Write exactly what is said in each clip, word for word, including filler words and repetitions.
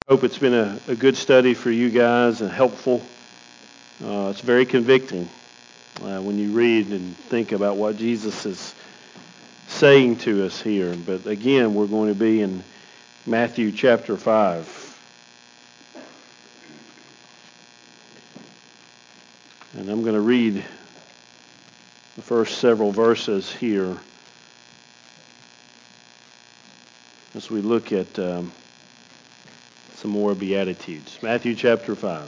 Hope it's been a, a good study for you guys and helpful. Uh, it's very convicting uh, when you read and think about what Jesus is saying to us here. But again, we're going to be in Matthew chapter five. And I'm going to read the first several verses here as we look at um, some more Beatitudes. Matthew chapter five.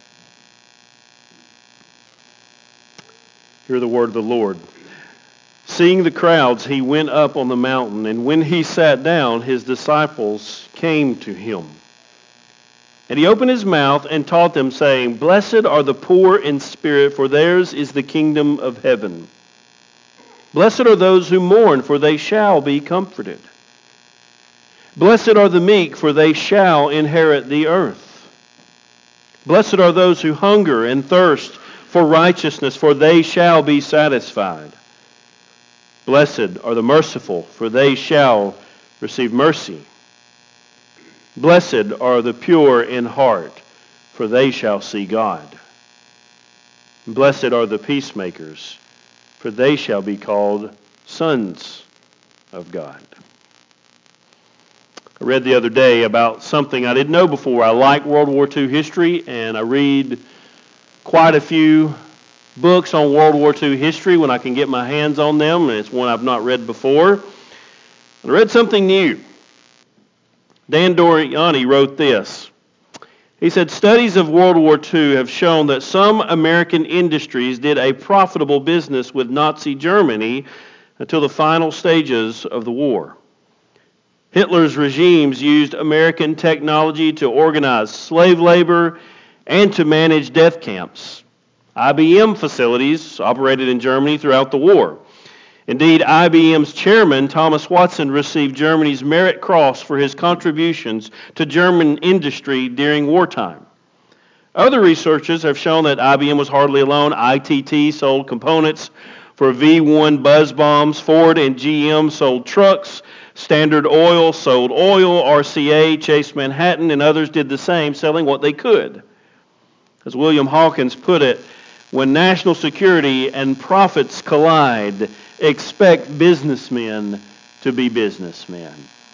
Hear the word of the Lord. Seeing the crowds, he went up on the mountain, and when he sat down, his disciples came to him. And he opened his mouth and taught them, saying, Blessed are the poor in spirit, for theirs is the kingdom of heaven. Blessed are those who mourn, for they shall be comforted. Blessed are the meek, for they shall inherit the earth. Blessed are those who hunger and thirst for righteousness, for they shall be satisfied. Blessed are the merciful, for they shall receive mercy. Blessed are the pure in heart, for they shall see God. Blessed are the peacemakers, for they shall be called sons of God. I read the other day about something I didn't know before. I like World War Two history, and I read quite a few books on World War Two history when I can get my hands on them, and it's one I've not read before. And I read something new. Dan Doriani wrote this. He said, studies of World War Two have shown that some American industries did a profitable business with Nazi Germany until the final stages of the war. Hitler's regimes used American technology to organize slave labor and to manage death camps. I B M facilities operated in Germany throughout the war. Indeed, I B M's chairman, Thomas Watson, received Germany's Merit Cross for his contributions to German industry during wartime. Other researchers have shown that I B M was hardly alone. I T T sold components for V one buzz bombs. Ford and G M sold trucks. Standard Oil sold oil. R C A, Chase Manhattan, and others did the same, selling what they could. As William Hawkins put it, when national security and profits collide, expect businessmen to be businessmen.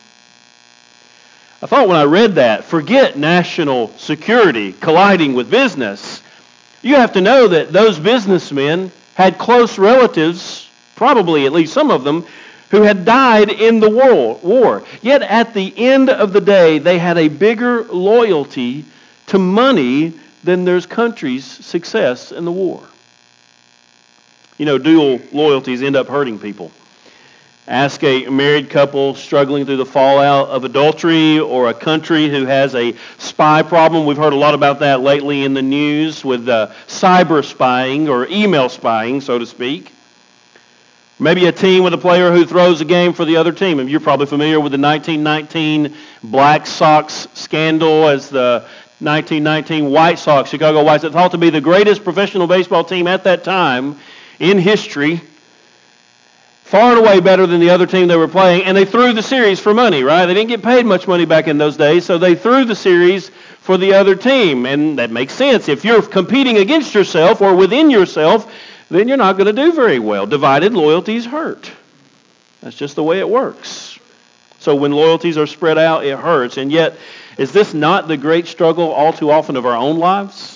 I thought when I read that, forget national security colliding with business. You have to know that those businessmen had close relatives, probably at least some of them, who had died in the war. Yet at the end of the day, they had a bigger loyalty to money than their country's success in the war. You know, dual loyalties end up hurting people. Ask a married couple struggling through the fallout of adultery, or a country who has a spy problem. We've heard a lot about that lately in the news with uh, cyber spying, or email spying, so to speak. Maybe a team with a player who throws a game for the other team. And you're probably familiar with the nineteen nineteen Black Sox scandal, as the nineteen nineteen White Sox, Chicago White Sox, thought to be the greatest professional baseball team at that time in history. Far and away better than the other team they were playing. And they threw the series for money, right? They didn't get paid much money back in those days, so they threw the series for the other team. And that makes sense. If you're competing against yourself or within yourself, then you're not going to do very well. Divided loyalties hurt. That's just the way it works. So when loyalties are spread out, it hurts. And yet, is this not the great struggle all too often of our own lives?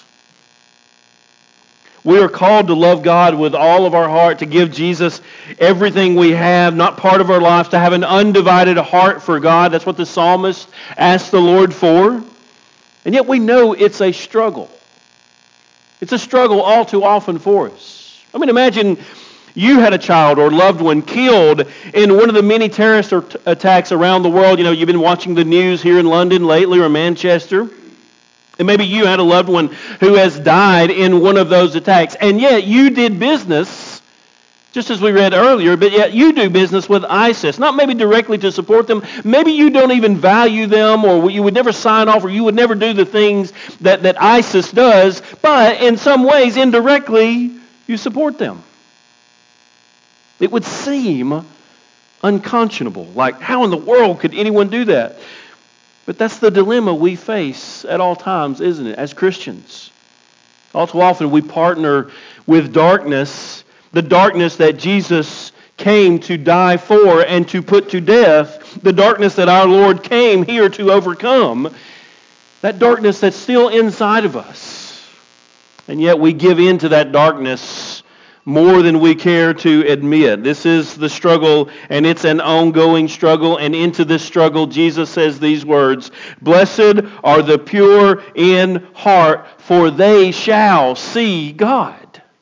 We are called to love God with all of our heart, to give Jesus everything we have, not part of our lives, to have an undivided heart for God. That's what the psalmist asked the Lord for. And yet we know it's a struggle. It's a struggle all too often for us. I mean, imagine you had a child or loved one killed in one of the many terrorist attacks around the world. You know, you've been watching the news here in London lately, or Manchester. And maybe you had a loved one who has died in one of those attacks. And yet you did business, just as we read earlier, but yet you do business with ISIS. Not maybe directly to support them. Maybe you don't even value them, or you would never sign off, or you would never do the things that, that ISIS does. But in some ways, indirectly, you support them. It would seem unconscionable. Like, how in the world could anyone do that? But that's the dilemma we face at all times, isn't it, as Christians? All too often we partner with darkness, the darkness that Jesus came to die for and to put to death, the darkness that our Lord came here to overcome, that darkness that's still inside of us. And yet we give in to that darkness more than we care to admit. This is the struggle, and it's an ongoing struggle. And into this struggle, Jesus says these words, "Blessed are the pure in heart, for they shall see God."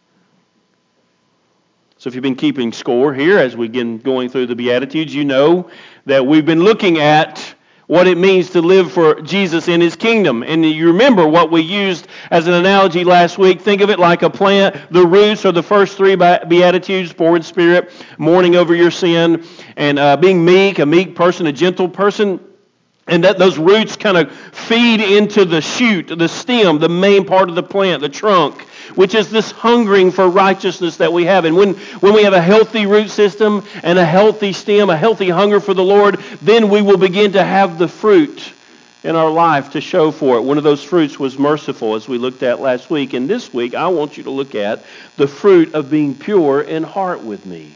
So if you've been keeping score here as we've been going through the Beatitudes, you know that we've been looking at what it means to live for Jesus in His kingdom. And you remember what we used as an analogy last week. Think of it like a plant. The roots are the first three Beatitudes: poor in spirit, mourning over your sin, and uh, being meek, a meek person, a gentle person. And that those roots kind of feed into the shoot, the stem, the main part of the plant, the trunk, which is this hungering for righteousness that we have. And when, when we have a healthy root system and a healthy stem, a healthy hunger for the Lord, then we will begin to have the fruit in our life to show for it. One of those fruits was merciful, as we looked at last week. And this week, I want you to look at the fruit of being pure in heart with me.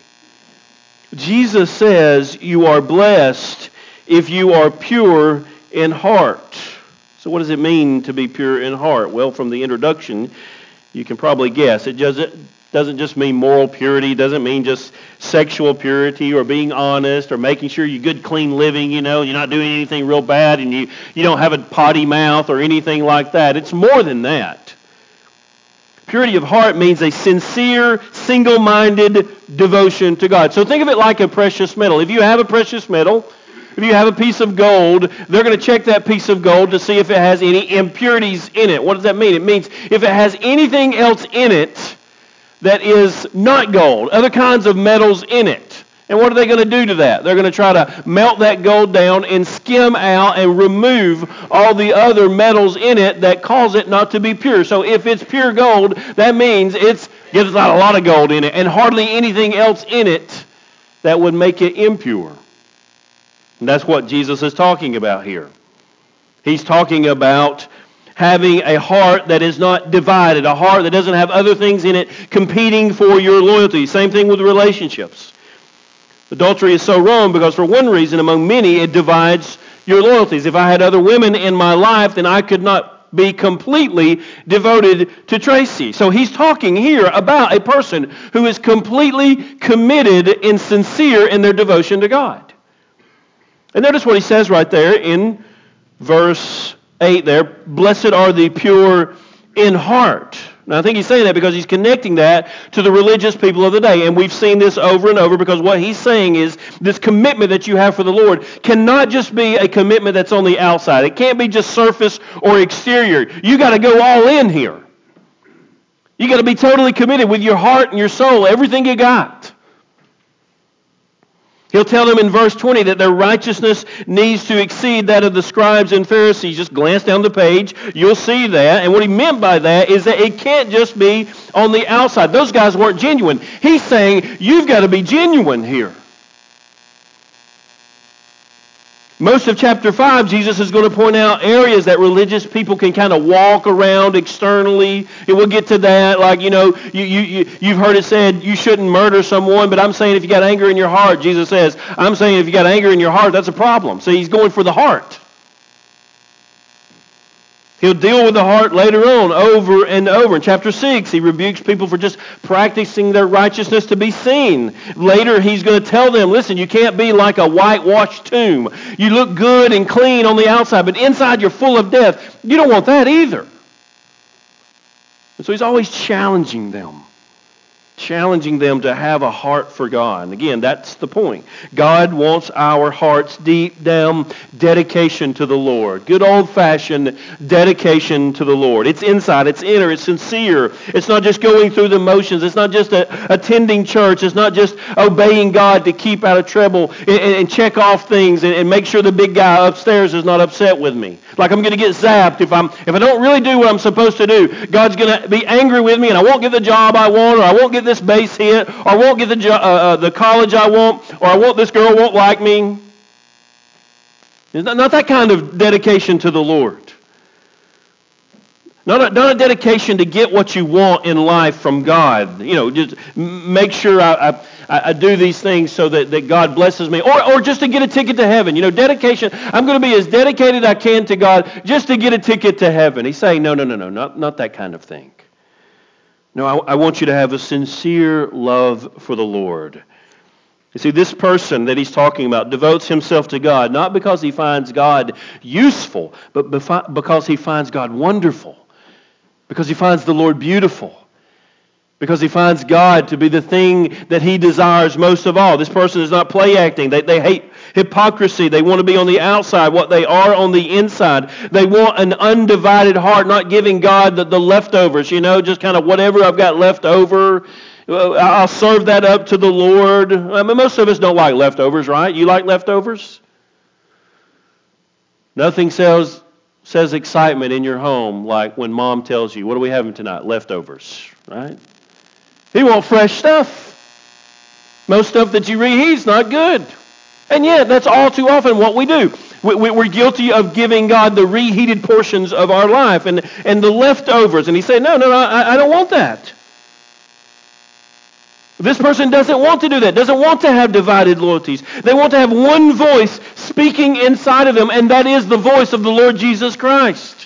Jesus says you are blessed if you are pure in heart. So what does it mean to be pure in heart? Well, from the introduction, you can probably guess. It doesn't, doesn't just mean moral purity. It doesn't mean just sexual purity or being honest or making sure you're good, clean living, you know, you're not doing anything real bad and you, you don't have a potty mouth or anything like that. It's more than that. Purity of heart means a sincere, single-minded devotion to God. So think of it like a precious metal. If you have a precious metal, if you have a piece of gold, they're going to check that piece of gold to see if it has any impurities in it. What does that mean? It means if it has anything else in it that is not gold, other kinds of metals in it. And what are they going to do to that? They're going to try to melt that gold down and skim out and remove all the other metals in it that cause it not to be pure. So if it's pure gold, that means it's there's not a lot of gold in it and hardly anything else in it that would make it impure. And that's what Jesus is talking about here. He's talking about having a heart that is not divided, a heart that doesn't have other things in it competing for your loyalty. Same thing with relationships. Adultery is so wrong because for one reason among many it divides your loyalties. If I had other women in my life, then I could not be completely devoted to Tracy. So he's talking here about a person who is completely committed and sincere in their devotion to God. And notice what he says right there in verse eight there. Blessed are the pure in heart. Now I think he's saying that because he's connecting that to the religious people of the day. And we've seen this over and over because what he's saying is this commitment that you have for the Lord cannot just be a commitment that's on the outside. It can't be just surface or exterior. You got to go all in here. You got to be totally committed with your heart and your soul, everything you got. He'll tell them in verse twenty that their righteousness needs to exceed that of the scribes and Pharisees. Just glance down the page, you'll see that. And what he meant by that is that it can't just be on the outside. Those guys weren't genuine. He's saying you've got to be genuine here. Most of chapter five, Jesus is going to point out areas that religious people can kind of walk around externally. And we'll get to that. Like, you know, you, you, you, you've heard it said you shouldn't murder someone, but I'm saying if you got anger in your heart, Jesus says, I'm saying if you got anger in your heart, that's a problem. So he's going for the heart. He'll deal with the heart later on, over and over. In chapter six, he rebukes people for just practicing their righteousness to be seen. Later, he's going to tell them, listen, you can't be like a whitewashed tomb. You look good and clean on the outside, but inside you're full of death. You don't want that either. And so he's always challenging them. Challenging them to have a heart for God. And again, that's the point. God wants our hearts deep down dedication to the Lord. Good old-fashioned dedication to the Lord. It's inside, it's inner, it's sincere. It's not just going through the motions. It's not just a, attending church. It's not just obeying God to keep out of trouble and, and check off things and, and make sure the big guy upstairs is not upset with me. Like I'm going to get zapped if I'm if I don't really do what I'm supposed to do. God's going to be angry with me and I won't get the job I want, or I won't get this base hit, or I won't get the jo- uh, uh, the college I want, or I want this girl won't like me. It's not, not that kind of dedication to the Lord. Not a, not a dedication to get what you want in life from God. You know, just make sure I, I, I do these things so that, that God blesses me. Or, or just to get a ticket to heaven. You know, dedication, I'm going to be as dedicated as I can to God just to get a ticket to heaven. He's saying, no, no, no, no, not, not that kind of thing. No, I, I want you to have a sincere love for the Lord. You see, this person that he's talking about devotes himself to God, not because he finds God useful, but because he finds God wonderful. Because he finds the Lord beautiful. Because he finds God to be the thing that he desires most of all. This person is not play acting. They, they hate hypocrisy. They want to be on the outside what they are on the inside. They want an undivided heart, not giving God the, the leftovers, you know, just kind of whatever I've got left over. I'll serve that up to the Lord. I mean, most of us don't like leftovers, right? You like leftovers? Nothing says... says excitement in your home like when mom tells you, what are we having tonight? Leftovers, right? You want fresh stuff. Most stuff that you reheat's not good. And yet, that's all too often what we do. We, we, we're guilty of giving God the reheated portions of our life and, and the leftovers. And he said, no, no, no, I, I don't want that. This person doesn't want to do that, doesn't want to have divided loyalties. They want to have one voice speaking inside of them, and that is the voice of the Lord Jesus Christ.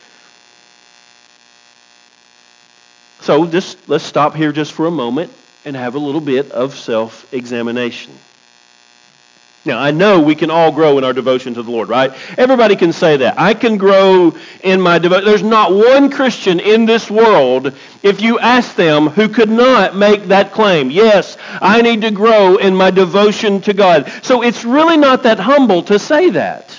So just, let's stop here just for a moment and have a little bit of self-examination. Now, I know we can all grow in our devotion to the Lord, right? Everybody can say that. I can grow in my devotion. There's not one Christian in this world, if you ask them, who could not make that claim. Yes, I need to grow in my devotion to God. So it's really not that humble to say that.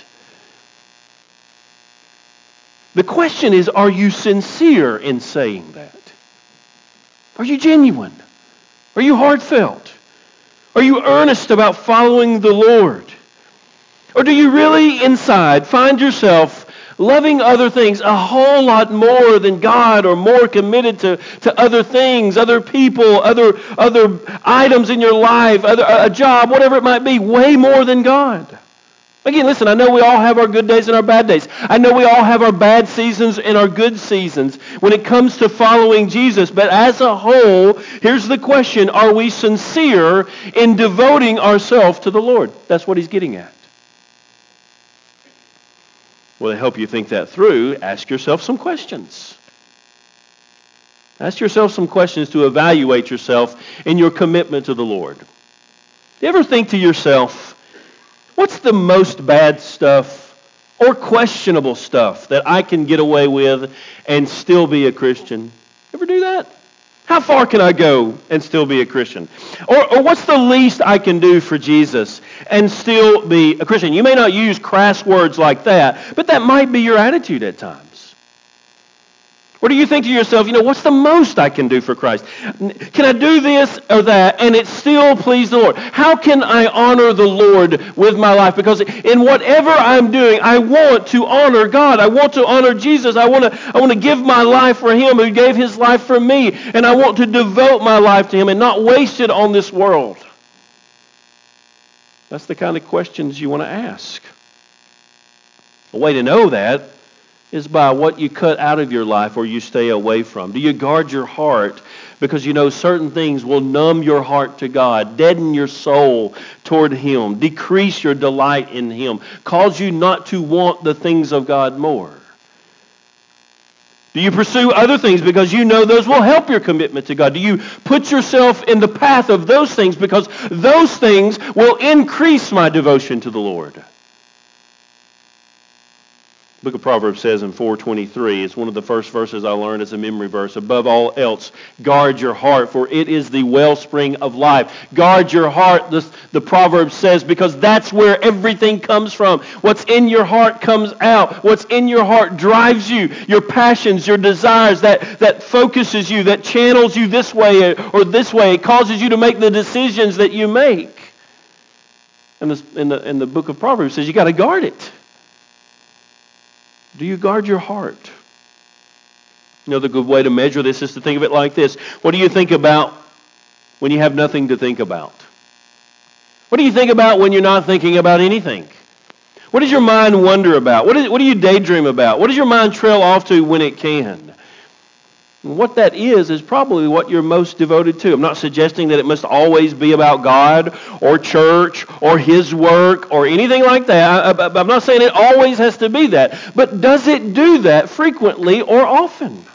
The question is, are you sincere in saying that? Are you genuine? Are you heartfelt? Are you earnest about following the Lord? Or do you really inside find yourself loving other things a whole lot more than God, or more committed to, to other things, other people, other, other items in your life, other, a job, whatever it might be, way more than God? Again, listen, I know we all have our good days and our bad days. I know we all have our bad seasons and our good seasons when it comes to following Jesus. But as a whole, here's the question: are we sincere in devoting ourselves to the Lord? That's what he's getting at. Well, to help you think that through, ask yourself some questions. Ask yourself some questions to evaluate yourself in your commitment to the Lord. Do you ever think to yourself, what's the most bad stuff or questionable stuff that I can get away with and still be a Christian? Ever do that? How far can I go and still be a Christian? Or, or what's the least I can do for Jesus and still be a Christian? You may not use crass words like that, but that might be your attitude at times. Or do you think to yourself, you know, what's the most I can do for Christ? Can I do this or that and it still please the Lord? How can I honor the Lord with my life? Because in whatever I'm doing, I want to honor God. I want to honor Jesus. I want to, I want to give my life for Him who gave His life for me. And I want to devote my life to Him and not waste it on this world. That's the kind of questions you want to ask. A way to know that is by what you cut out of your life or you stay away from. Do you guard your heart because you know certain things will numb your heart to God, deaden your soul toward Him, decrease your delight in Him, cause you not to want the things of God more? Do you pursue other things because you know those will help your commitment to God? Do you put yourself in the path of those things because those things will increase my devotion to the Lord? The book of Proverbs says in four twenty-three, it's one of the first verses I learned as a memory verse. Above all else, guard your heart, for it is the wellspring of life. Guard your heart, the, the Proverb says, because that's where everything comes from. What's in your heart comes out. What's in your heart drives you. Your passions, your desires, that, that focuses you, that channels you this way or this way. It causes you to make the decisions that you make. And the, in the, in the book of Proverbs says you got to guard it. Do you guard your heart? Another good way to measure this is to think of it like this. What do you think about when you have nothing to think about? What do you think about when you're not thinking about anything? What does your mind wonder about? What, is, what do you daydream about? What does your mind trail off to when it can? And what that is is probably what you're most devoted to. I'm not suggesting that it must always be about God or church or His work or anything like that. I, I, I'm not saying it always has to be that. But does it do that frequently or often?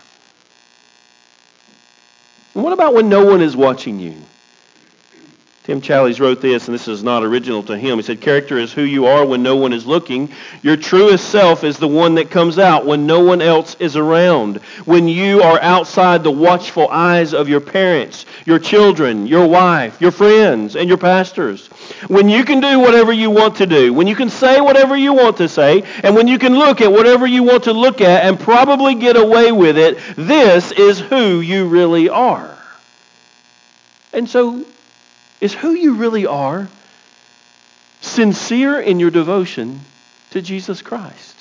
And what about when no one is watching you? Tim Challies wrote this, and this is not original to him. He said, character is who you are when no one is looking. Your truest self is the one that comes out when no one else is around. When you are outside the watchful eyes of your parents, your children, your wife, your friends, and your pastors. When you can do whatever you want to do. When you can say whatever you want to say. And when you can look at whatever you want to look at and probably get away with it. This is who you really are. And so, is who you really are sincere in your devotion to Jesus Christ?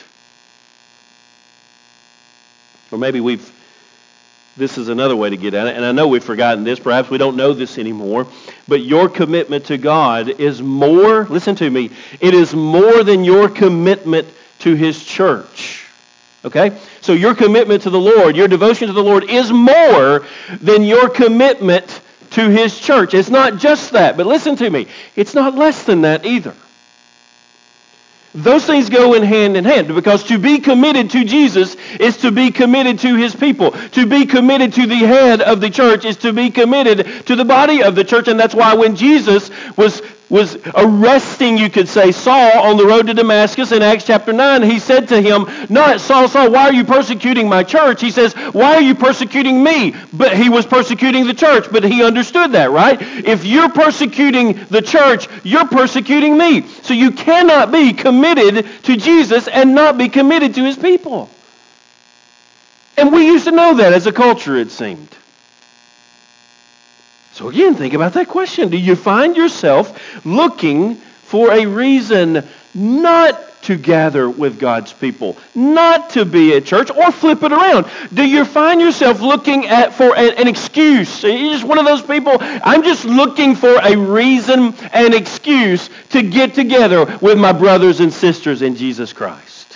Or maybe we've, this is another way to get at it, and I know we've forgotten this, perhaps we don't know this anymore, but your commitment to God is more, listen to me, it is more than your commitment to His church. Okay? So your commitment to the Lord, your devotion to the Lord is more than your commitment to His church. It's not just that, but listen to me. It's not less than that either. Those things go in hand in hand, because to be committed to Jesus is to be committed to His people. To be committed to the head of the church is to be committed to the body of the church. And that's why when Jesus was was arresting, you could say, Saul on the road to Damascus in Acts chapter nine, He said to him, not Saul, Saul, why are you persecuting my church? He says, why are you persecuting me? But he was persecuting the church, but he understood that, right? If you're persecuting the church, you're persecuting me. So you cannot be committed to Jesus and not be committed to His people. And we used to know that as a culture, it seemed. So again, think about that question. Do you find yourself looking for a reason not to gather with God's people, not to be at church, or flip it around? Do you find yourself looking at for a, an excuse? You're just one of those people, I'm just looking for a reason, an excuse to get together with my brothers and sisters in Jesus Christ.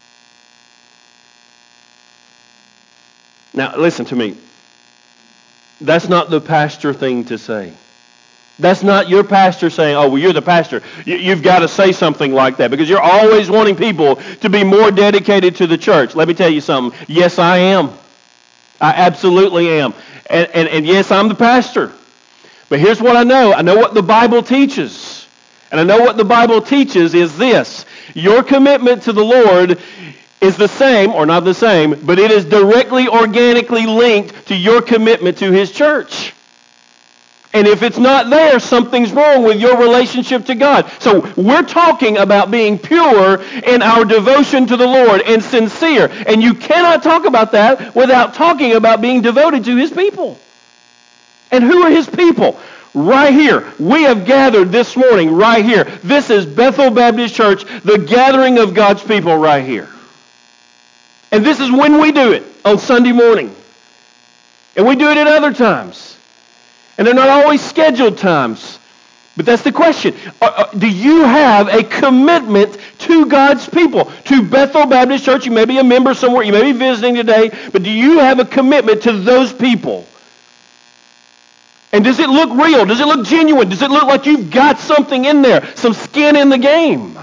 Now, listen to me. That's not the pastor thing to say. That's not your pastor saying, oh, well, you're the pastor. You've got to say something like that, because you're always wanting people to be more dedicated to the church. Let me tell you something. Yes, I am. I absolutely am. And, and, and yes, I'm the pastor. But here's what I know. I know what the Bible teaches. And I know what the Bible teaches is this. Your commitment to the Lord is the same, or not the same, but it is directly, organically linked to your commitment to His church. And if it's not there, something's wrong with your relationship to God. So we're talking about being pure in our devotion to the Lord and sincere. And you cannot talk about that without talking about being devoted to His people. And who are His people? Right here. We have gathered this morning right here. This is Bethel Baptist Church, the gathering of God's people right here. And this is when we do it, on Sunday morning. And we do it at other times. And they're not always scheduled times. But that's the question. Do you have a commitment to God's people? To Bethel Baptist Church? You may be a member somewhere. You may be visiting today. But do you have a commitment to those people? And does it look real? Does it look genuine? Does it look like you've got something in there? Some skin in the game?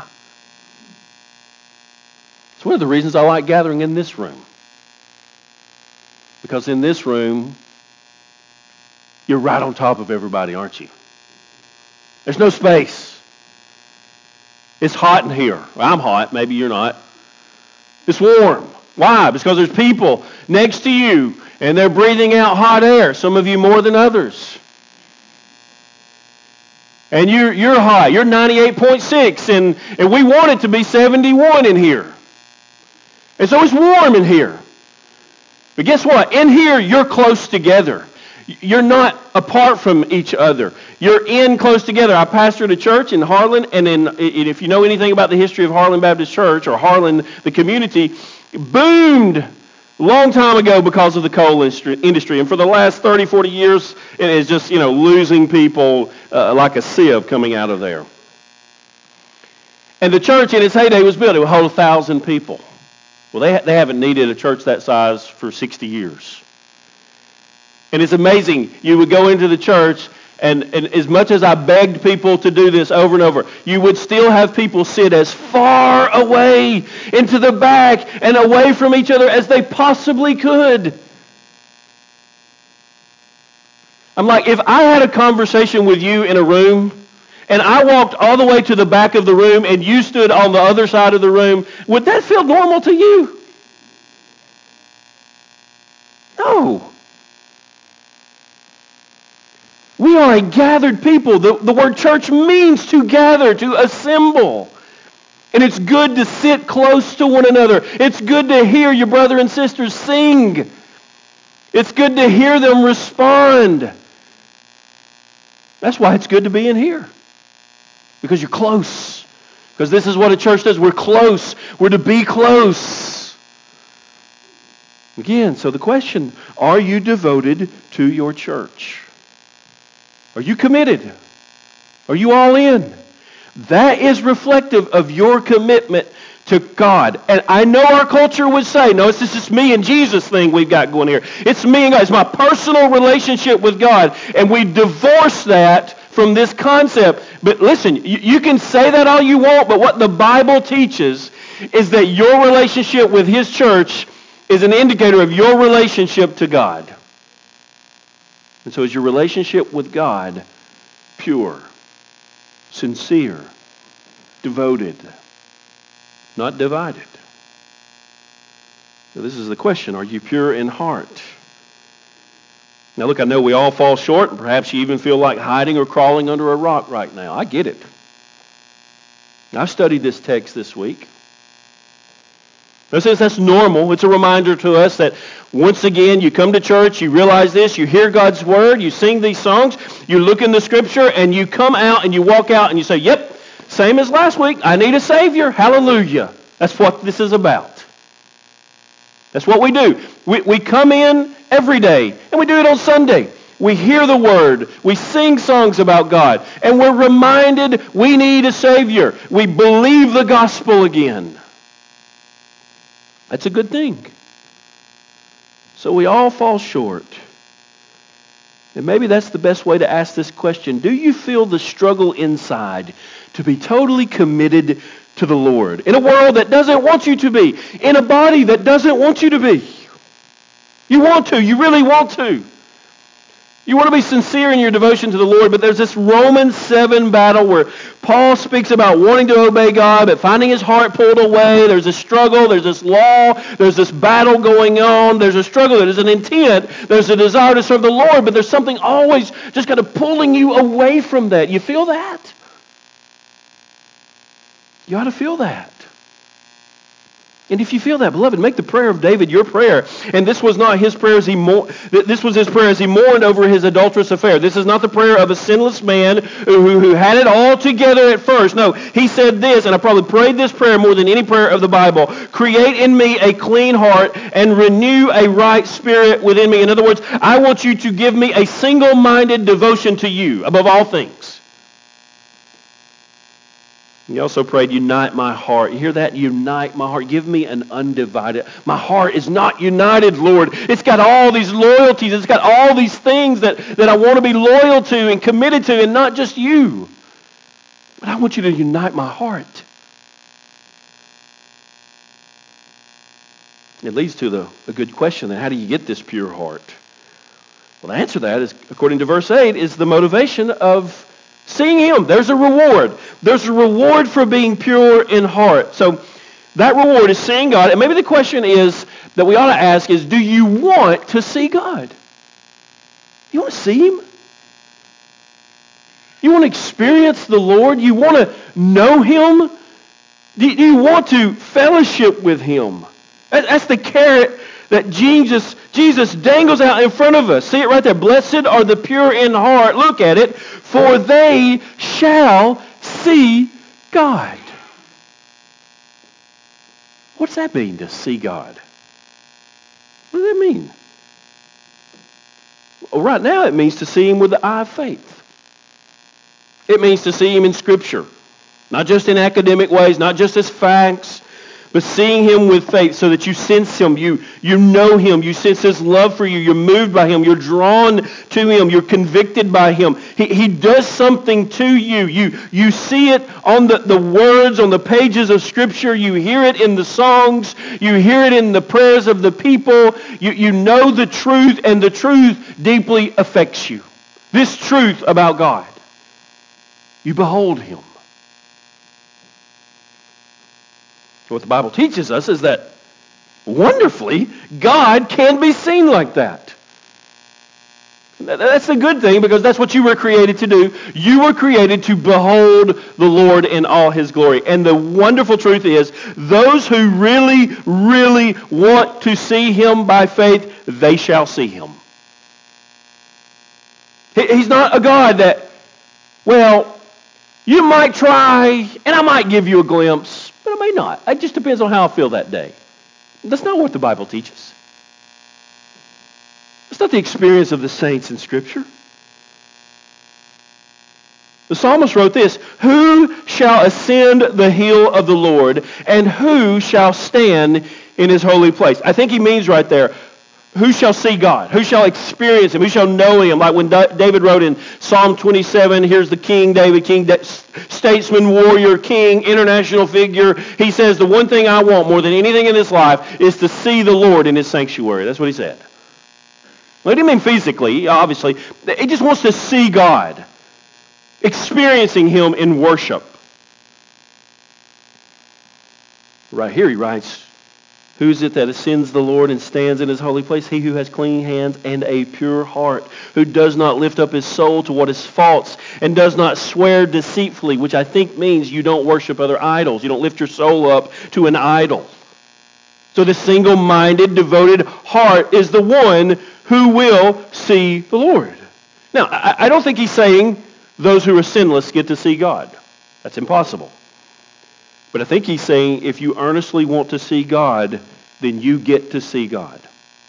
It's one of the reasons I like gathering in this room. Because in this room, you're right on top of everybody, aren't you? There's no space. It's hot in here. Well, I'm hot. Maybe you're not. It's warm. Why? Because there's people next to you, and they're breathing out hot air. Some of you more than others. And you're, you're hot. You're ninety-eight point six, and, and we want it to be seventy-one in here. And so it's warm in here. But guess what? In here, you're close together. You're not apart from each other. You're in close together. I pastored a church in Harlan, and in, if you know anything about the history of Harlan Baptist Church, or Harlan, the community, boomed a long time ago because of the coal industry. And for the last thirty, forty years, it is just, you know, losing people uh, like a sieve coming out of there. And the church in its heyday was built. It would hold a thousand people. Well, they, they haven't needed a church that size for sixty years. And it's amazing. You would go into the church, and, and as much as I begged people to do this over and over, you would still have people sit as far away into the back and away from each other as they possibly could. I'm like, if I had a conversation with you in a room, and I walked all the way to the back of the room, and you stood on the other side of the room, would that feel normal to you? No. We are a gathered people. The, the word church means to gather, to assemble. And it's good to sit close to one another. It's good to hear your brother and sisters sing. It's good to hear them respond. That's why it's good to be in here. Because you're close. Because this is what a church does. We're close. We're to be close. Again, so the question, are you devoted to your church? Are you committed? Are you all in? That is reflective of your commitment to God. And I know our culture would say, no, it's just me and Jesus thing we've got going here. It's me and God. It's my personal relationship with God. And we divorce that from this concept. But listen, you, you can say that all you want, but what the Bible teaches is that your relationship with His church is an indicator of your relationship to God. And so is your relationship with God pure, sincere, devoted, not divided? So this is the question. Are you pure in heart? Now look, I know we all fall short, and perhaps you even feel like hiding or crawling under a rock right now. I get it. I've studied this text this week. It says that's normal. It's a reminder to us that once again you come to church, you realize this, you hear God's word, you sing these songs, you look in the Scripture, and you come out and you walk out and you say, yep, same as last week, I need a Savior. Hallelujah. That's what this is about. That's what we do. We, we come in every day, and we do it on Sunday. We hear the Word. We sing songs about God. And we're reminded we need a Savior. We believe the gospel again. That's a good thing. So we all fall short. And maybe that's the best way to ask this question. Do you feel the struggle inside to be totally committed to the Lord in a world that doesn't want you to be, in a body that doesn't want you to be? You want to. You really want to. You want to be sincere in your devotion to the Lord, but there's this Romans seven battle where Paul speaks about wanting to obey God, but finding his heart pulled away. There's a struggle. There's this law. There's this battle going on. There's a struggle. There's an intent. There's a desire to serve the Lord, but there's something always just kind of pulling you away from that. You feel that? You ought to feel that. And if you feel that, beloved, make the prayer of David your prayer. And this was not his prayer as he mourned. This was his prayer as he mourned over his adulterous affair. This is not the prayer of a sinless man who, who had it all together at first. No, he said this, and I probably prayed this prayer more than any prayer of the Bible. Create in me a clean heart and renew a right spirit within me. In other words, I want you to give me a single-minded devotion to you above all things. He also prayed, unite my heart. You hear that? Unite my heart. Give me an undivided. My heart is not united, Lord. It's got all these loyalties. It's got all these things that, that I want to be loyal to and committed to, and not just you. But I want you to unite my heart. It leads to the, a good question then. How do you get this pure heart? Well, the answer to that is, according to verse eight, is the motivation of seeing Him. There's a reward. There's a reward for being pure in heart. So that reward is seeing God. And maybe the question is that we ought to ask is, do you want to see God? You want to see Him? You want to experience the Lord? You want to know Him? Do you want to fellowship with Him? That's the carrot that Jesus, Jesus dangles out in front of us. See it right there. Blessed are the pure in heart. Look at it. For they shall see God. What's that mean, to see God? What does that mean? Well, right now it means to see Him with the eye of faith. It means to see Him in Scripture. Not just in academic ways, not just as facts, but seeing him with faith so that you sense him, you, you know him, you sense his love for you, you're moved by him, you're drawn to him, you're convicted by him. He, he does something to you. You, you see it on the, the words, on the pages of Scripture. You hear it in the songs. You hear it in the prayers of the people. You, you know the truth, and the truth deeply affects you. This truth about God. You behold him. What the Bible teaches us is that, wonderfully, God can be seen like that. That's a good thing, because that's what you were created to do. You were created to behold the Lord in all his glory. And the wonderful truth is, those who really, really want to see him by faith, they shall see him. He's not a God that, well, you might try, and I might give you a glimpse, but I may not. It just depends on how I feel that day. That's not what the Bible teaches. That's not the experience of the saints in Scripture. The psalmist wrote this, "Who shall ascend the hill of the Lord, and who shall stand in his holy place?" I think he means right there, who shall see God? Who shall experience him? Who shall know him? Like when David wrote in Psalm twenty-seven, here's the King David, king, statesman, warrior, king, international figure. He says, the one thing I want more than anything in this life is to see the Lord in his sanctuary. That's what he said. Well, he didn't mean physically, obviously. He just wants to see God, experiencing him in worship. Right here he writes, "Who is it that ascends the Lord and stands in his holy place? He who has clean hands and a pure heart, who does not lift up his soul to what is false and does not swear deceitfully," which I think means you don't worship other idols. You don't lift your soul up to an idol. So the single-minded, devoted heart is the one who will see the Lord. Now, I don't think he's saying those who are sinless get to see God. That's impossible. But I think he's saying if you earnestly want to see God, then you get to see God.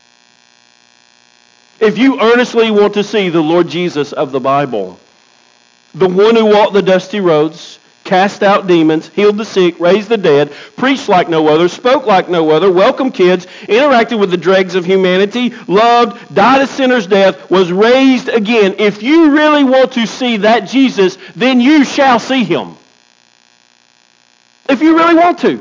If you earnestly want to see the Lord Jesus of the Bible, the one who walked the dusty roads, cast out demons, healed the sick, raised the dead, preached like no other, spoke like no other, welcomed kids, interacted with the dregs of humanity, loved, died a sinner's death, was raised again. If you really want to see that Jesus, then you shall see him. If you really want to.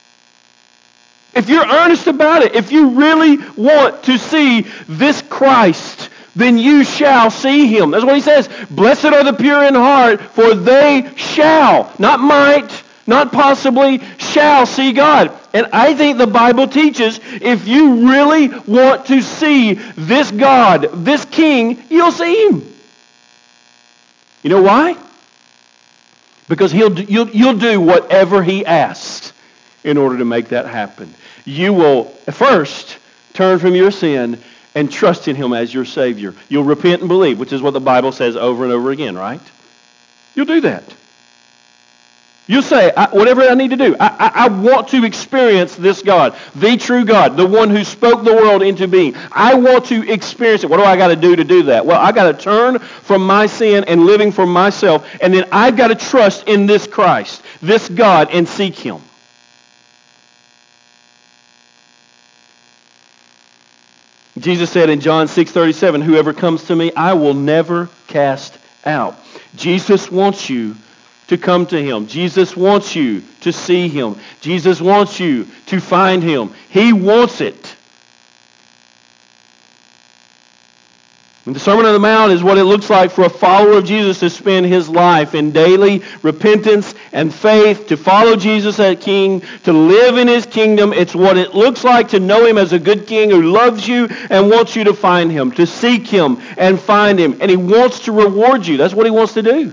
If you're earnest about it, if you really want to see this Christ, then you shall see him. That's what he says. Blessed are the pure in heart, for they shall, not might, not possibly, shall see God. And I think the Bible teaches if you really want to see this God, this King, you'll see him. You know why? Because he'll you'll, you'll do whatever he asks in order to make that happen. You will, first, turn from your sin and trust in him as your Savior. You'll repent and believe, which is what the Bible says over and over again, right? You'll do that. You'll say, I, whatever I need to do. I, I, I want to experience this God, the true God, the one who spoke the world into being. I want to experience it. What do I got to do to do that? Well, I got to turn from my sin and living for myself, and then I've got to trust in this Christ, this God, and seek him. Jesus said in John six thirty-seven, "Whoever comes to me, I will never cast out." Jesus wants you to come to him. Jesus wants you to see him. Jesus wants you to find him. He wants it. And the Sermon on the Mount is what it looks like for a follower of Jesus to spend his life in daily repentance and faith, to follow Jesus as King, to live in his kingdom. It's what it looks like to know him as a good King who loves you and wants you to find him, to seek him and find him. And he wants to reward you. That's what he wants to do.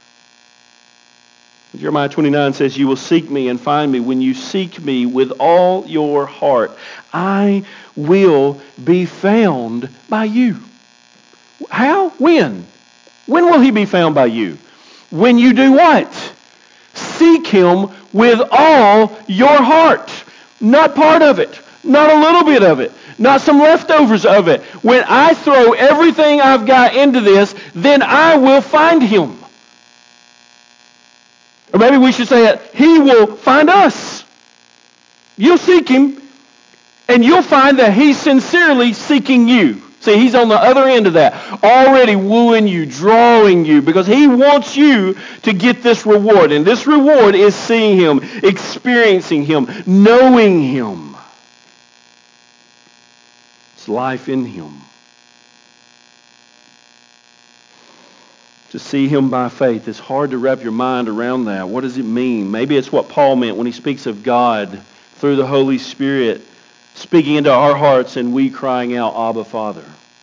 Jeremiah twenty-nine says, "You will seek me and find me when you seek me with all your heart. I will be found by you." How? When? When will he be found by you? When you do what? Seek him with all your heart. Not part of it. Not a little bit of it. Not some leftovers of it. When I throw everything I've got into this, then I will find him. Or maybe we should say that He will find us. You'll seek Him, and you'll find that He's sincerely seeking you. See, He's on the other end of that, already wooing you, drawing you, because He wants you to get this reward. And this reward is seeing Him, experiencing Him, knowing Him. It's life in Him. To see Him by faith, it's hard to wrap your mind around that. What does it mean? Maybe it's what Paul meant when he speaks of God through the Holy Spirit speaking into our hearts and we crying out, Abba, Father.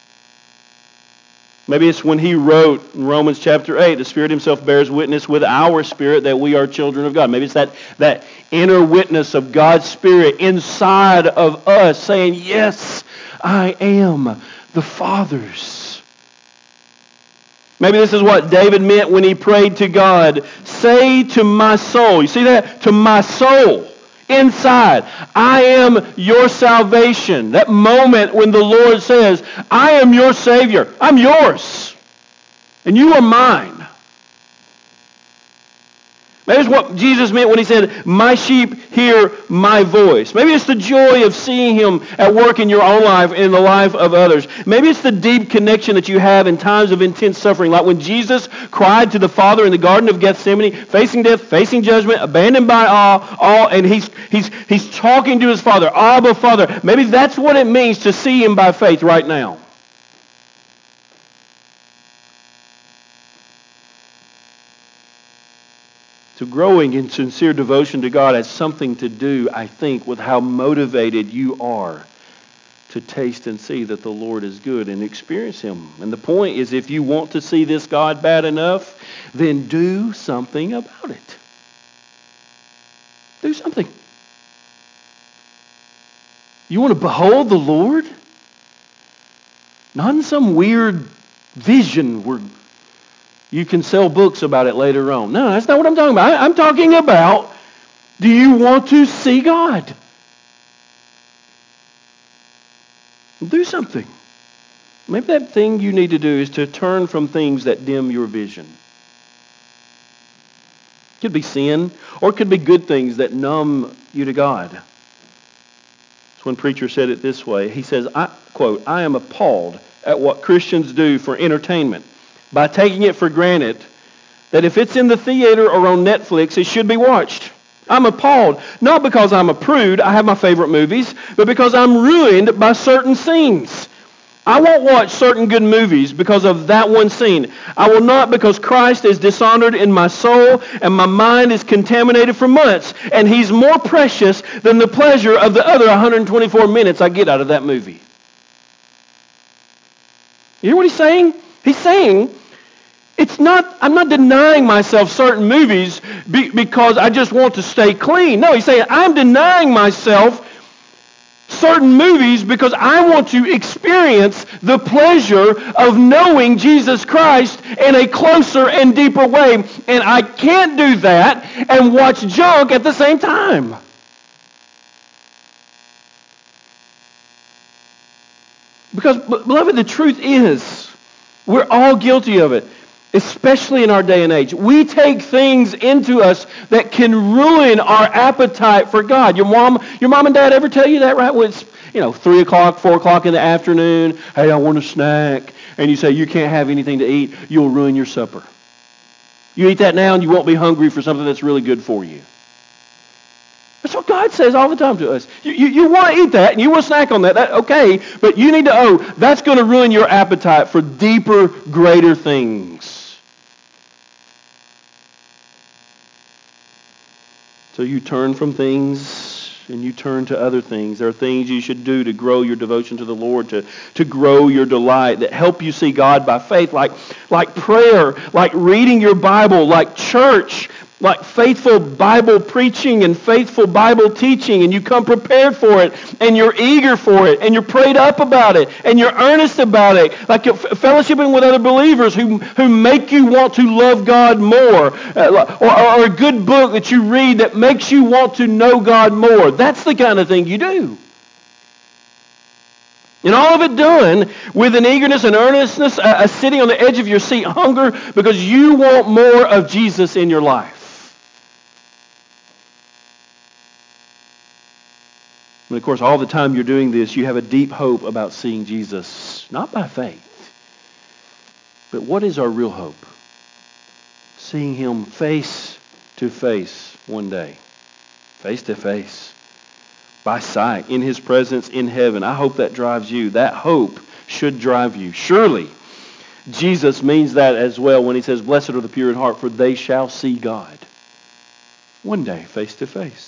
Maybe it's when he wrote in Romans chapter eight, the Spirit Himself bears witness with our spirit that we are children of God. Maybe it's that, that inner witness of God's Spirit inside of us saying, yes, I am the Father's. Maybe this is what David meant when he prayed to God. Say to my soul, you see that? To my soul. Inside, I am your salvation. That moment when the Lord says, I am your Savior. I'm yours. And you are mine. Maybe it's what Jesus meant when He said, my sheep hear my voice. Maybe it's the joy of seeing Him at work in your own life and in the life of others. Maybe it's the deep connection that you have in times of intense suffering, like when Jesus cried to the Father in the Garden of Gethsemane, facing death, facing judgment, abandoned by all, all and he's, he's, he's talking to His Father, Abba, Father. Maybe that's what it means to see Him by faith right now. So growing in sincere devotion to God has something to do, I think, with how motivated you are to taste and see that the Lord is good and experience Him. And the point is, if you want to see this God bad enough, then do something about it. Do something. You want to behold the Lord? Not in some weird vision where you can sell books about it later on. No, that's not what I'm talking about. I, I'm talking about, do you want to see God? Do something. Maybe that thing you need to do is to turn from things that dim your vision. It could be sin, or it could be good things that numb you to God. That's one preacher said it this way. He says, I quote, I am appalled at what Christians do for entertainment, by taking it for granted that if it's in the theater or on Netflix, it should be watched. I'm appalled, not because I'm a prude, I have my favorite movies, but because I'm ruined by certain scenes. I won't watch certain good movies because of that one scene. I will not because Christ is dishonored in my soul and my mind is contaminated for months, and He's more precious than the pleasure of the other one hundred twenty-four minutes I get out of that movie. You hear what He's saying? He's saying, It's not, I'm not denying myself certain movies be, because I just want to stay clean. No, he's saying I'm denying myself certain movies because I want to experience the pleasure of knowing Jesus Christ in a closer and deeper way. And I can't do that and watch junk at the same time. Because, beloved, the truth is, we're all guilty of it. Especially in our day and age. We take things into us that can ruin our appetite for God. Your mom, your mom and dad ever tell you that, right? When it's, you know, three o'clock, four o'clock in the afternoon, hey, I want a snack. And you say, you can't have anything to eat. You'll ruin your supper. You eat that now and you won't be hungry for something that's really good for you. That's what God says all the time to us. You, you, you want to eat that and you want to snack on that, that, okay, but you need to know that's going to ruin your appetite for deeper, greater things. So you turn from things and you turn to other things. There are things you should do to grow your devotion to the Lord, to, to grow your delight, that help you see God by faith, like, like prayer, like reading your Bible, like church, like faithful Bible preaching and faithful Bible teaching, and you come prepared for it, and you're eager for it, and you're prayed up about it, and you're earnest about it, like fellowshipping with other believers who, who make you want to love God more, uh, or, or a good book that you read that makes you want to know God more. That's the kind of thing you do. And all of it done with an eagerness and earnestness, a, a sitting on the edge of your seat, hunger, because you want more of Jesus in your life. And of course, all the time you're doing this, you have a deep hope about seeing Jesus, not by faith. But what is our real hope? Seeing Him face to face one day. Face to face. By sight. In His presence in heaven. I hope that drives you. That hope should drive you. Surely, Jesus means that as well when He says, "Blessed are the pure in heart, for they shall see God." One day, face to face.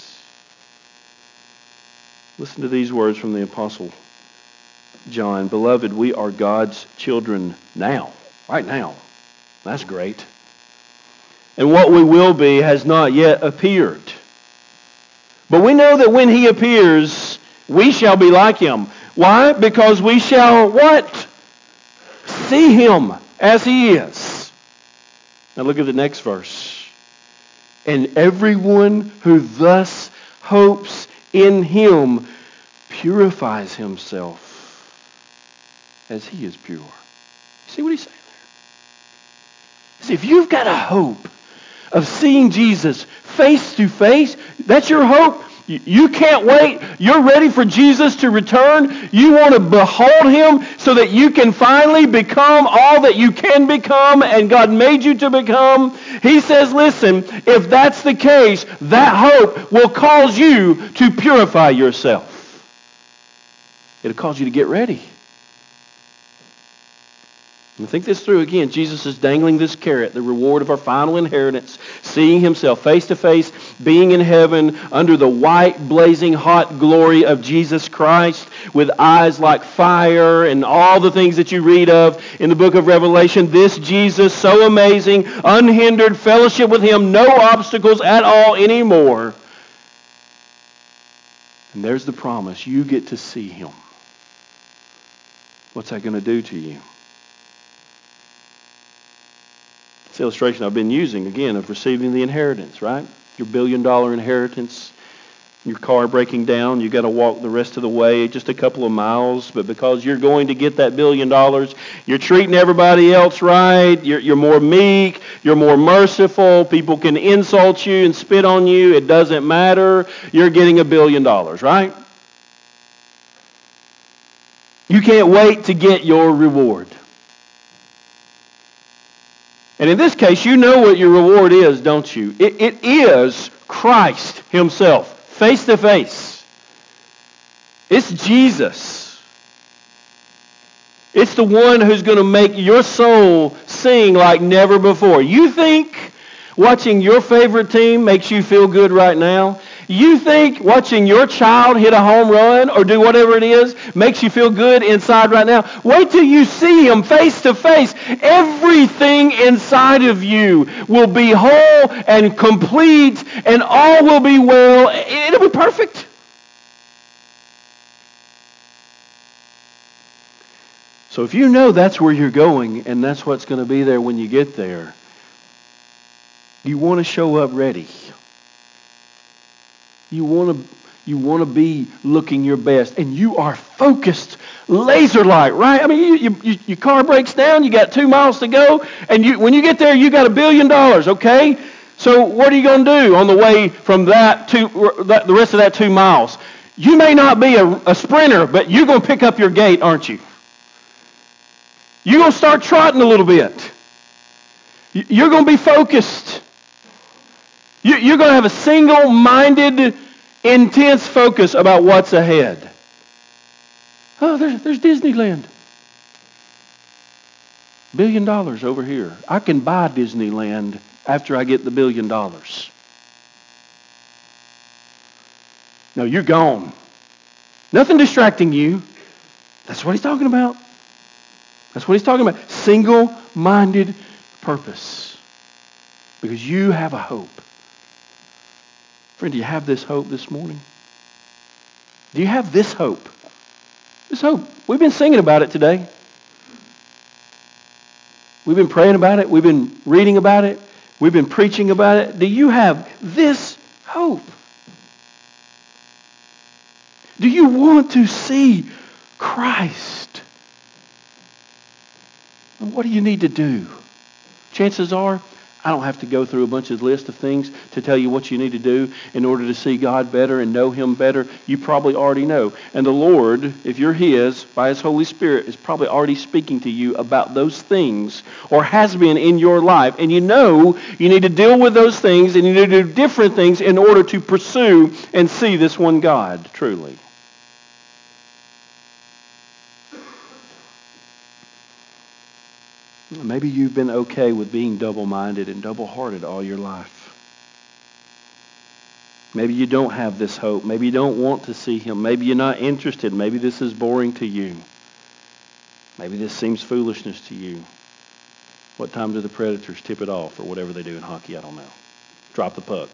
Listen to these words from the Apostle John. "Beloved, we are God's children now." Right now. That's great. "And what we will be has not yet appeared. But we know that when He appears, we shall be like Him." Why? Because we shall what? See Him as He is. Now look at the next verse. "And everyone who thus hopes in Him purifies himself as He is pure." See what He's saying there? See, if you've got a hope of seeing Jesus face to face, that's your hope. You can't wait. You're ready for Jesus to return. You want to behold Him so that you can finally become all that you can become and God made you to become. He says, listen, if that's the case, that hope will cause you to purify yourself. It'll cause you to get ready. And think this through again. Jesus is dangling this carrot, the reward of our final inheritance, seeing Himself face to face, being in heaven under the white, blazing, hot glory of Jesus Christ, with eyes like fire and all the things that you read of in the book of Revelation. This Jesus, so amazing, unhindered, fellowship with Him, no obstacles at all anymore. And there's the promise. You get to see Him. What's that going to do to you? This illustration I've been using, again, of receiving the inheritance, right? Your billion dollar inheritance, your car breaking down, you got to walk the rest of the way, just a couple of miles, but because you're going to get that billion dollars, you're treating everybody else right, you're, you're more meek, you're more merciful, people can insult you and spit on you, it doesn't matter, you're getting a billion dollars, right? You can't wait to get your reward. And in this case, you know what your reward is, don't you? It, it is Christ Himself, face to face. It's Jesus. It's the one who's going to make your soul sing like never before. You think watching your favorite team makes you feel good right now? You think watching your child hit a home run or do whatever it is makes you feel good inside right now? Wait till you see Him face to face. Everything inside of you will be whole and complete, and all will be well. It'll be perfect. So if you know that's where you're going and that's what's going to be there when you get there, you want to show up ready. You want to you want to be looking your best, and you are focused, laser-like, right? I mean, you, you, you, your car breaks down, you got two miles to go, and you when you get there, you got a billion dollars, okay? So what are you going to do on the way from that to the rest of that two miles? You may not be a, a sprinter, but you're going to pick up your gait, aren't you? You're going to start trotting a little bit. You're going to be focused. You're going to have a single-minded, intense focus about what's ahead. Oh, there's, there's Disneyland. Billion dollars over here. I can buy Disneyland after I get the billion dollars. No, you're gone. Nothing distracting you. That's what He's talking about. That's what He's talking about. Single-minded purpose. Because you have a hope. Friend, do you have this hope this morning? Do you have this hope? This hope. We've been singing about it today. We've been praying about it. We've been reading about it. We've been preaching about it. Do you have this hope? Do you want to see Christ? And what do you need to do? Chances are, I don't have to go through a bunch of list of things to tell you what you need to do in order to see God better and know Him better. You probably already know. And the Lord, if you're His, by His Holy Spirit, is probably already speaking to you about those things, or has been in your life. And you know you need to deal with those things, and you need to do different things in order to pursue and see this one God, truly. Maybe you've been okay with being double-minded and double-hearted all your life. Maybe you don't have this hope. Maybe you don't want to see Him. Maybe you're not interested. Maybe this is boring to you. Maybe this seems foolishness to you. What time do the Predators tip it off, or whatever they do in hockey? I don't know. Drop the puck.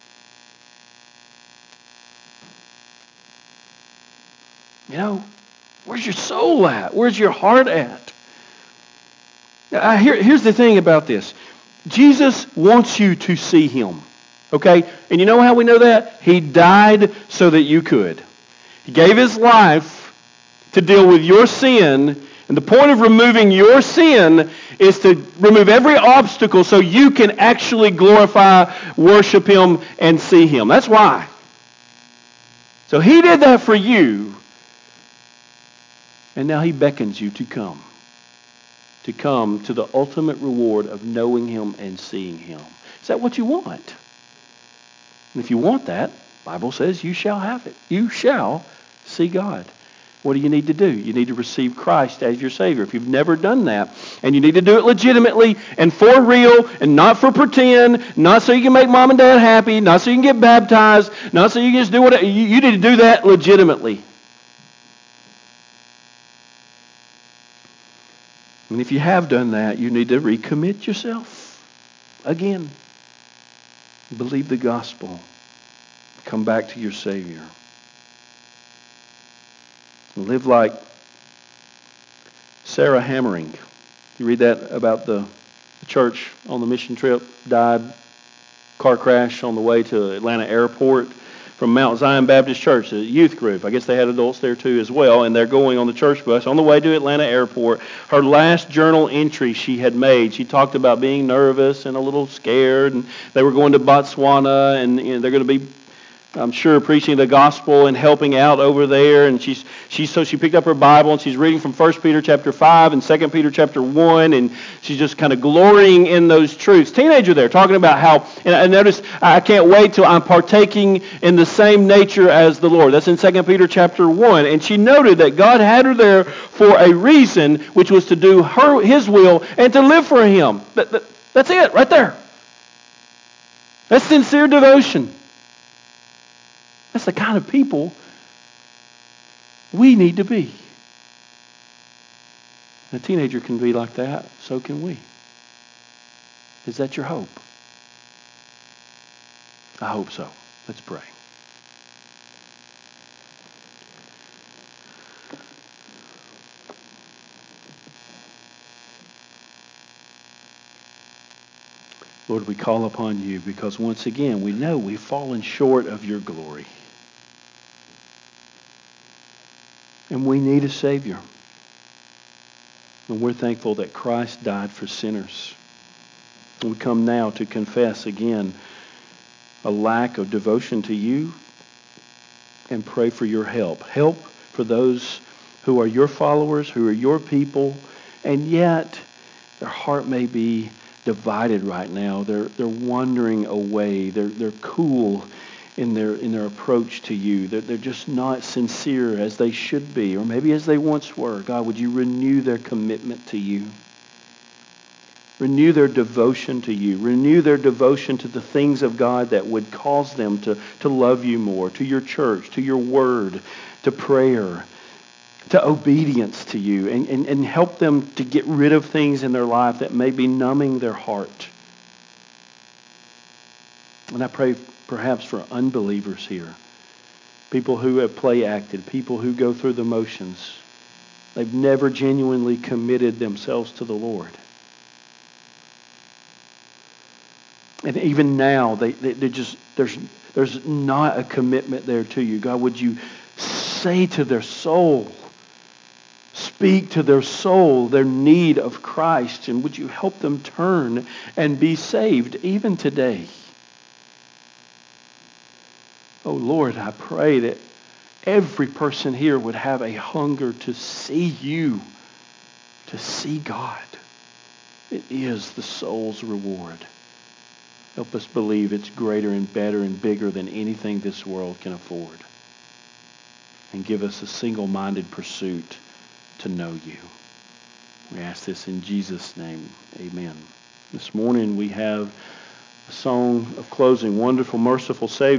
You know, where's your soul at? Where's your heart at? Now, here, here's the thing about this. Jesus wants you to see Him. Okay? And you know how we know that? He died so that you could. He gave His life to deal with your sin. And the point of removing your sin is to remove every obstacle so you can actually glorify, worship Him, and see Him. That's why. So He did that for you. And now He beckons you to come. To come to the ultimate reward of knowing Him and seeing Him. Is that what you want? And if you want that, the Bible says you shall have it. You shall see God. What do you need to do? You need to receive Christ as your Savior. If you've never done that, and you need to do it legitimately and for real and not for pretend, not so you can make mom and dad happy, not so you can get baptized, not so you can just do whatever. You, you need to do that legitimately. And if you have done that, you need to recommit yourself again. Believe the gospel. Come back to your Savior. Live like Sarah Hammering. You read that about the church on the mission trip, died, car crash on the way to Atlanta Airport from Mount Zion Baptist Church, a youth group. I guess they had adults there too as well, and they're going on the church bus on the way to Atlanta Airport. Her last journal entry she had made, she talked about being nervous and a little scared, and they were going to Botswana, and you know, they're going to be, I'm sure, preaching the gospel and helping out over there. And she's she's so she picked up her Bible and she's reading from First Peter chapter five and Second Peter chapter one, and she's just kind of glorying in those truths. Teenager there talking about how, and I notice I can't wait till I'm partaking in the same nature as the Lord. That's in Second Peter chapter one. And she noted that God had her there for a reason, which was to do her His will and to live for Him. That, that, that's it right there. That's sincere devotion. That's the kind of people we need to be. A teenager can be like that, so can we. Is that your hope? I hope so. Let's pray. Lord, we call upon You because once again we know we've fallen short of Your glory. And we need a Savior. And we're thankful that Christ died for sinners. And we come now to confess again a lack of devotion to You and pray for Your help. Help for those who are Your followers, who are Your people, and yet their heart may be divided right now. They're they're wandering away. They're they're cool in their in their approach to You. They're, they're just not sincere as they should be, or maybe as they once were. God, would You renew their commitment to You? Renew their devotion to You. Renew their devotion to the things of God that would cause them to, to love You more, to Your church, to Your word, to prayer, to obedience to You, and, and, and help them to get rid of things in their life that may be numbing their heart. And I pray perhaps for unbelievers here, people who have play acted, people who go through the motions. They've never genuinely committed themselves to the Lord. And even now, they, they, they just there's there's not a commitment there to You. God, would You say to their soul, speak to their soul, their need of Christ, and would you help them turn and be saved even today? Oh Lord, I pray that every person here would have a hunger to see you, to see God. It is the soul's reward. Help us believe it's greater and better and bigger than anything this world can afford. And give us a single-minded pursuit to know you. We ask this in Jesus' name. Amen. This morning we have a song of closing, Wonderful, Merciful Savior.